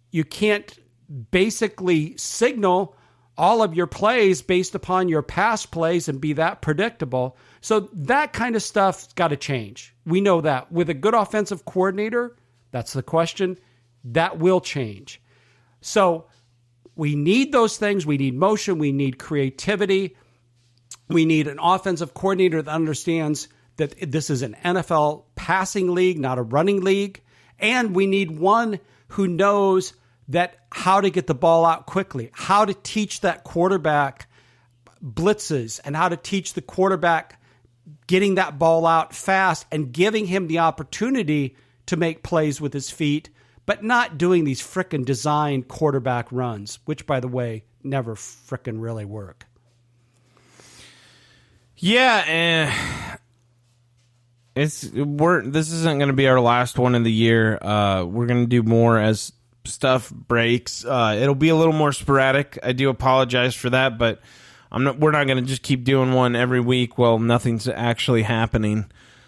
basically signal all of your plays based upon your past plays and be that predictable. So that kind of stuff's got to change. We know that. With a good offensive coordinator, that's the question, that will change. So we need those things. We need motion. We need creativity. We need an offensive coordinator that understands that this is an NFL passing league, not a running league. And we need one who knows that how to get the ball out quickly, how to teach that quarterback blitzes, and how to teach the quarterback getting that ball out fast and giving him the opportunity to make plays with his feet, but not doing these frickin' designed quarterback runs, which, by the way, never frickin' really work. Yeah, and this isn't going to be our last one of the year. We're going to do more as stuff breaks. It'll be a little more sporadic. I do apologize for that, but we're not going to just keep doing one every week while nothing's actually happening.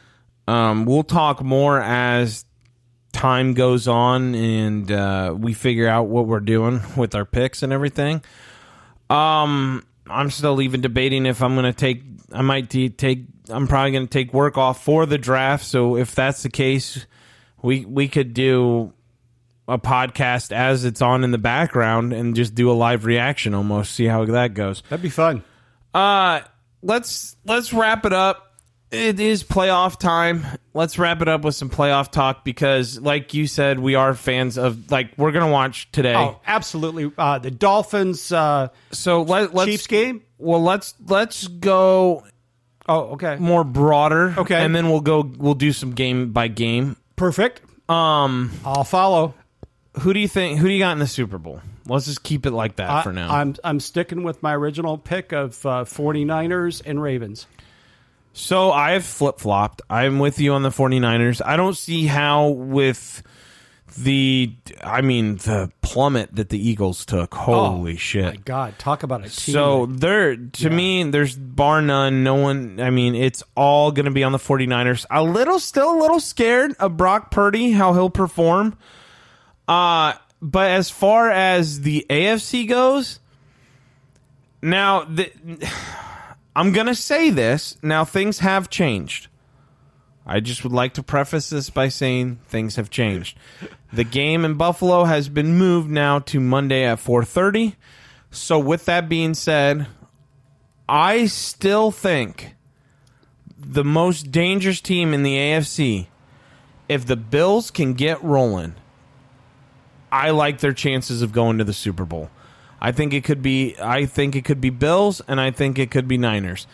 We'll talk more as time goes on and we figure out what we're doing with our picks and everything. I'm still even debating if I'm going to take. I'm probably going to take work off for the draft. So if that's the case, we could do a podcast as it's on in the background and just do a live reaction almost. See how that goes. That'd be fun. Let's wrap it up. It is playoff time. Let's wrap it up with some playoff talk because, like you said, we are fans of. We're gonna watch today. Oh, absolutely. The Dolphins. So let's Chiefs game. Well, let's go. Oh, okay. More broader. Okay, and then we'll do some game by game. Perfect. I'll follow. Who do you got in the Super Bowl? Let's just keep it like that for now. I'm sticking with my original pick of 49ers and Ravens. So I have flip-flopped. I'm with you on the 49ers. I don't see how with the plummet that the Eagles took. Holy shit. My God, talk about a team. So me, there's bar none. No one, it's all going to be on the 49ers. Still a little scared of Brock Purdy, how he'll perform. But as far as the AFC goes, now I'm going to say this. Now, things have changed. I just would like to preface this by saying things have changed. The game in Buffalo has been moved now to Monday at 4:30. So with that being said, I still think the most dangerous team in the AFC, if the Bills can get rolling, I like their chances of going to the Super Bowl. I think it could be Bills, and I think it could be Niners.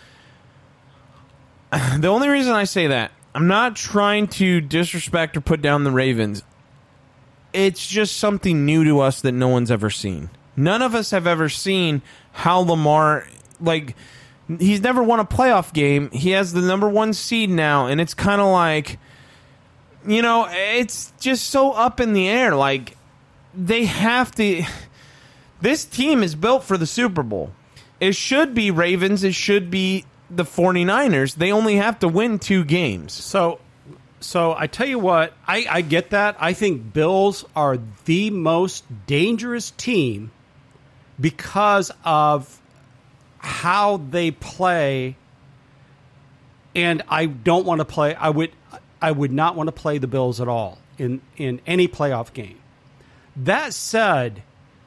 The only reason I say that, I'm not trying to disrespect or put down the Ravens. It's just something new to us that no one's ever seen. None of us have ever seen how Lamar, he's never won a playoff game. He has the number 1 seed now, and it's kind of like, it's just so up in the air. They have to... This team is built for the Super Bowl. It should be Ravens. It should be the 49ers. They only have to win 2 games. So I tell you what, I get that. I think Bills are the most dangerous team because of how they play. And I don't want to play. I would not want to play the Bills at all in any playoff game. That said,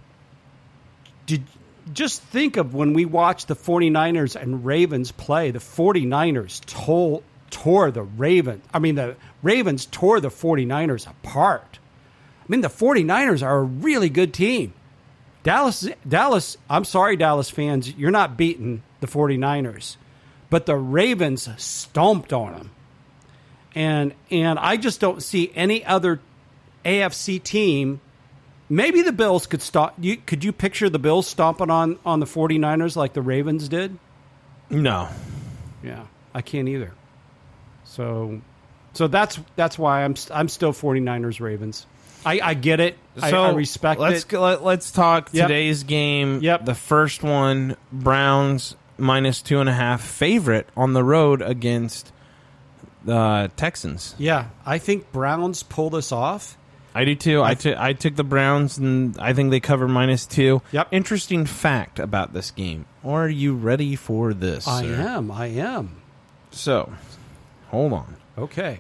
just think of when we watched the 49ers and Ravens play. The 49ers tore the Ravens. The Ravens tore the 49ers apart. The 49ers are a really good team. Dallas, I'm sorry, Dallas fans, you're not beating the 49ers. But the Ravens stomped on them. And I just don't see any other AFC team. Maybe the Bills could stop. Could you picture the Bills stomping on the 49ers like the Ravens did? No. Yeah, I can't either. So that's why I'm still 49ers Ravens. I get it. I respect it. Let's talk today's game. Yep. The first one, Browns -2.5 favorite on the road against the Texans. Yeah, I think Browns pull this off. I do too. I took the Browns, and I think they cover -2. Yep. Interesting fact about this game. Are you ready for this? I sir? am. So, hold on. Okay.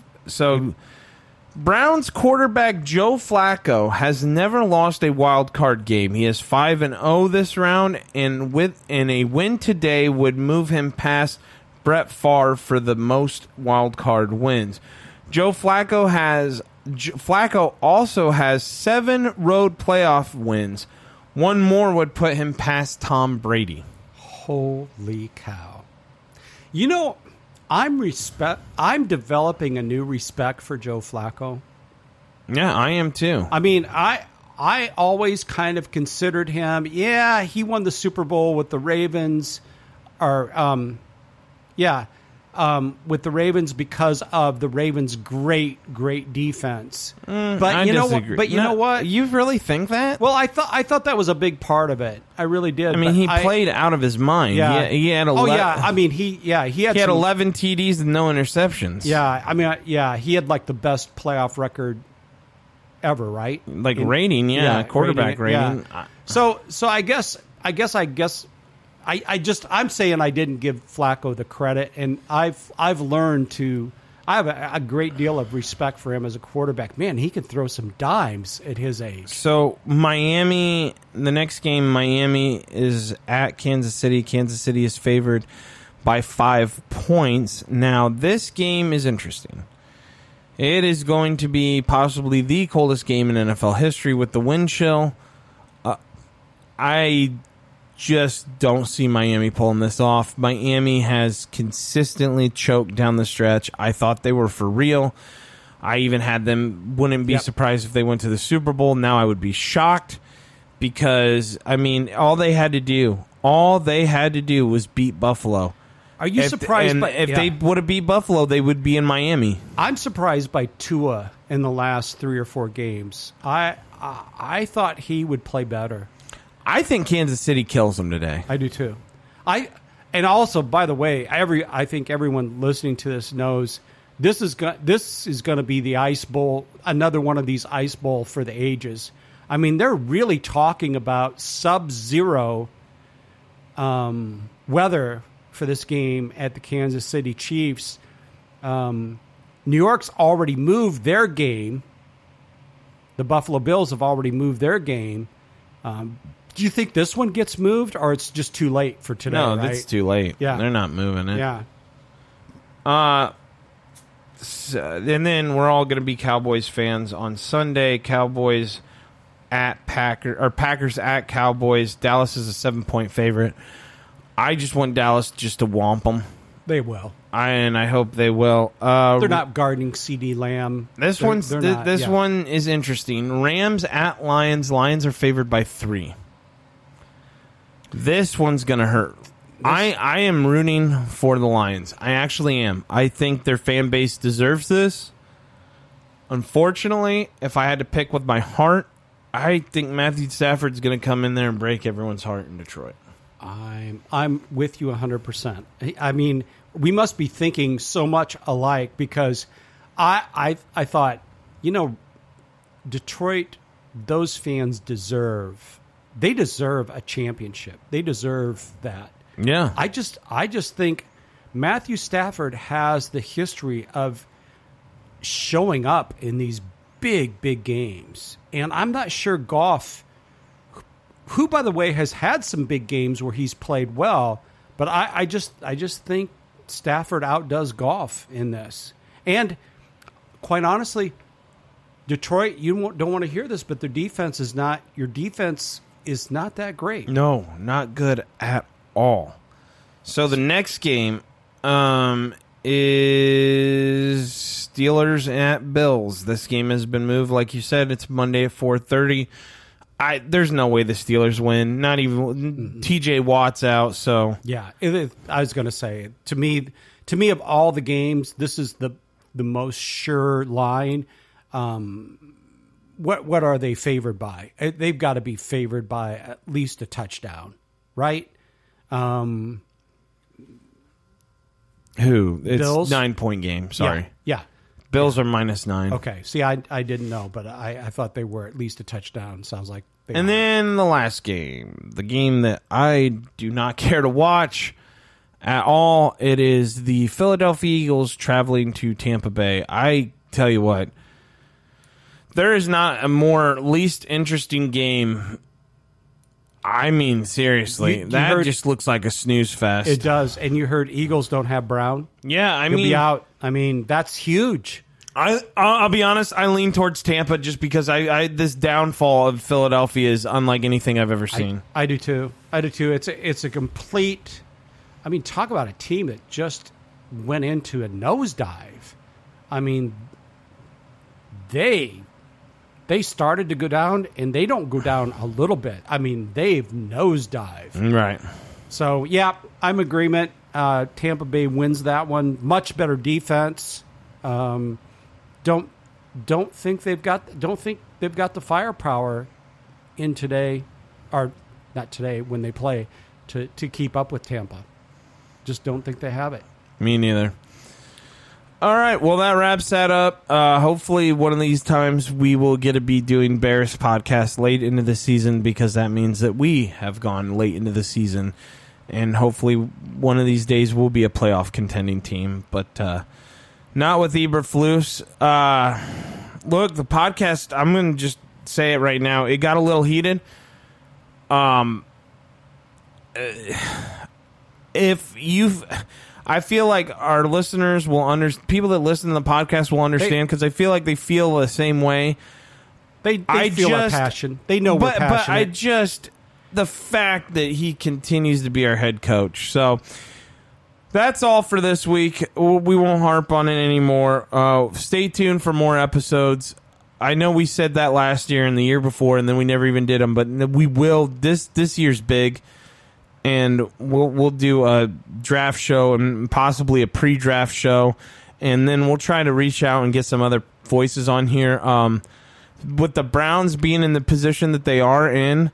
Browns quarterback Joe Flacco has never lost a wild card game. He is 5-0 this round, and a win today would move him past Brett Favre for the most wild card wins. Joe Flacco also has 7 road playoff wins. One more would put him past Tom Brady. Holy cow. I'm developing a new respect for Joe Flacco. Yeah, I am too. I always kind of considered him, he won the Super Bowl with the Ravens. with the Ravens because of the Ravens' great defense. But I you know disagree. what? But you know what? You really think that? Well, I thought that was a big part of it. I really did. I mean, he played out of his mind. Yeah. He had 11, Oh yeah. I mean, he had he had some- 11 TDs and no interceptions. Yeah. I mean, yeah. He had like the best playoff record ever, right? Like rating, quarterback rating. Yeah. So I guess I'm saying I didn't give Flacco the credit, and I've learned to. I have a great deal of respect for him as a quarterback. Man, he can throw some dimes at his age. So Miami, the next game, Miami is at Kansas City. Kansas City is favored by 5 points. Now, this game is interesting. It is going to be possibly the coldest game in NFL history with the wind chill. I just don't see Miami pulling this off. Miami has consistently choked down the stretch. I thought they were for real. I even had them, wouldn't be surprised if they went to the Super Bowl. Now I would be shocked because, I mean, all they had to do was beat Buffalo. Are you surprised? If they would have beat Buffalo, they would be in Miami. I'm surprised by Tua in the last 3 or 4 games. I thought he would play better. I think Kansas City kills them today. I do too. And also, by the way, I think everyone listening to this knows this is going to be the Ice Bowl, another one of these Ice Bowl for the ages. I mean, they're really talking about sub-zero weather for this game at the Kansas City Chiefs. New York's already moved their game. The Buffalo Bills have already moved their game. Do you think this one gets moved, or it's just too late for today? No, right? it's too late. Yeah. They're not moving it. Yeah. And then we're all going to be Cowboys fans on Sunday. Cowboys at Packers at Cowboys. Dallas is a 7-point favorite. I just want Dallas just to whomp them. They will. I hope they will. They're not guarding CD Lamb. This one is interesting. Rams at Lions. Lions are favored by 3. This one's going to hurt. I am rooting for the Lions. I actually am. I think their fan base deserves this. Unfortunately, if I had to pick with my heart, I think Matthew Stafford's going to come in there and break everyone's heart in Detroit. I'm with you 100%. I mean, we must be thinking so much alike because I thought, Detroit, those fans deserve a championship. They deserve that. Yeah. I just think Matthew Stafford has the history of showing up in these big games. And I'm not sure Goff, who, by the way, has had some big games where he's played well, but I just think Stafford outdoes Goff in this. And quite honestly, Detroit, you don't want to hear this, but your defense is not that great. No, not good at all. So the next game is Steelers at Bills. This game has been moved, like you said. It's Monday at 4:30. There's no way the Steelers win. Not even TJ Watt's out. So yeah, I was going to say to me of all the games, this is the most sure line. What are they favored by? They've got to be favored by at least a touchdown, right? Who? It's Bills? 9-point game. Sorry. Yeah. Bills are -9. Okay. See, I didn't know, but I thought they were at least a touchdown. Sounds like they And are. then the last game, the game that I do not care to watch at all, it is the Philadelphia Eagles traveling to Tampa Bay. I tell you what, there is not a more least interesting game. I mean, seriously, that just looks like a snooze fest. It does. And you heard Eagles don't have Brown? Yeah, He'll be out. I mean, that's huge. I'll be honest, I lean towards Tampa just because this downfall of Philadelphia is unlike anything I've ever seen. I do too. It's a complete. I mean, talk about a team that just went into a nosedive. I mean, they started to go down, and they don't go down a little bit. I mean, they've nosedived. Right. So, yeah, I'm in agreement. Tampa Bay wins that one. Much better defense. Don't think they've got the firepower in today, or not today when they play to keep up with Tampa. Just don't think they have it. Me neither. All right, well, that wraps that up. Hopefully one of these times we will get to be doing Bears podcast late into the season, because that means that we have gone late into the season, and hopefully one of these days we'll be a playoff contending team, but not with Eberflus. Look, the podcast, I'm going to just say it right now, it got a little heated. I feel like our listeners will people that listen to the podcast will understand, because I feel like they feel the same way. They feel our passion. They know we're passionate. But the fact that he continues to be our head coach. So that's all for this week. We won't harp on it anymore. Stay tuned for more episodes. I know we said that last year and the year before, and then we never even did them, but we will. This year's big. And we'll do a draft show and possibly a pre-draft show, and then we'll try to reach out and get some other voices on here. With the Browns being in the position that they are in,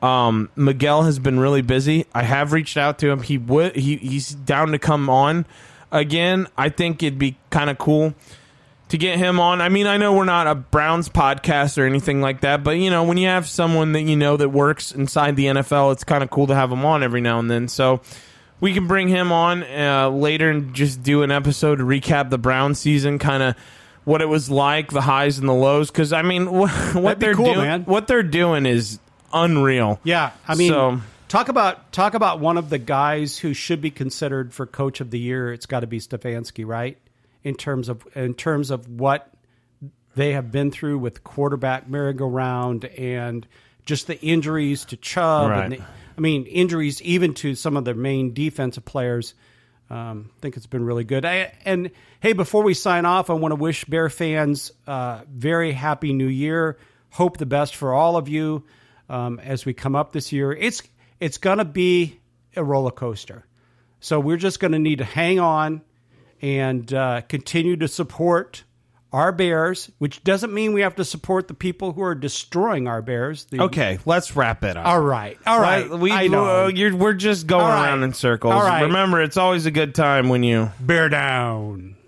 Miguel has been really busy. I have reached out to him. He's down to come on again. I think it'd be kind of cool to get him on. I mean, I know we're not a Browns podcast or anything like that, but, you know, when you have someone that you know that works inside the NFL, it's kind of cool to have him on every now and then. So we can bring him on later and just do an episode to recap the Browns season, kind of what it was like, the highs and the lows. Because, I mean, what they're doing is unreal. Yeah, I mean, talk about one of the guys who should be considered for Coach of the Year. It's got to be Stefanski, right? In terms of what they have been through with quarterback merry-go-round and just the injuries to Chubb. Right. And injuries even to some of their main defensive players. I think it's been really good. And hey, before we sign off, I want to wish Bear fans very happy New Year. Hope the best for all of you as we come up this year. It's going to be a roller coaster. So we're just going to need to hang on and continue to support our Bears, which doesn't mean we have to support the people who are destroying our Bears. Okay, let's wrap it up. All right. I know. We're just going around in circles. All right. Remember, it's always a good time when you bear down.